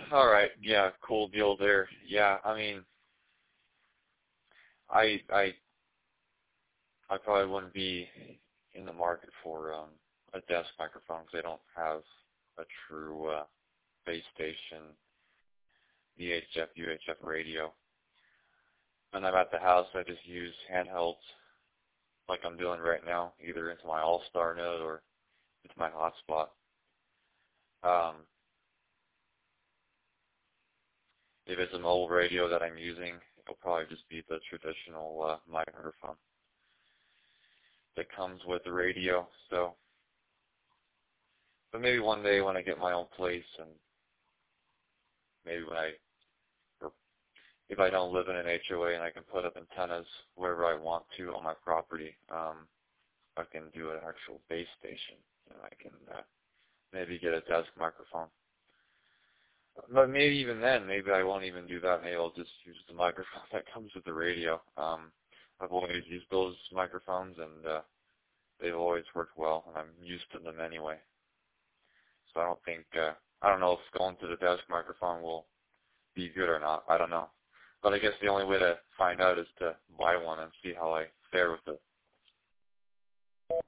All right. Yeah, cool deal there. Yeah, I mean, I I I probably wouldn't be in the market for a desk microphone because I don't have a true base station VHF UHF radio. When I'm at the house, I just use handhelds like I'm doing right now, either into my All-Star node or into my hotspot. Um, if it's a mobile radio that I'm using, it'll probably just be the traditional microphone that comes with the radio. So, but maybe one day when I get my own place, and maybe or if I don't live in an HOA and I can put up antennas wherever I want to on my property, I can do an actual base station, and I can maybe get a desk microphone. But maybe even then, maybe I won't even do that. Maybe I'll just use the microphone that comes with the radio. I've always used those microphones, and they've always worked well, and I'm used to them anyway. So I don't know if going to the desk microphone will be good or not. I don't know. But I guess the only way to find out is to buy one and see how I fare with it.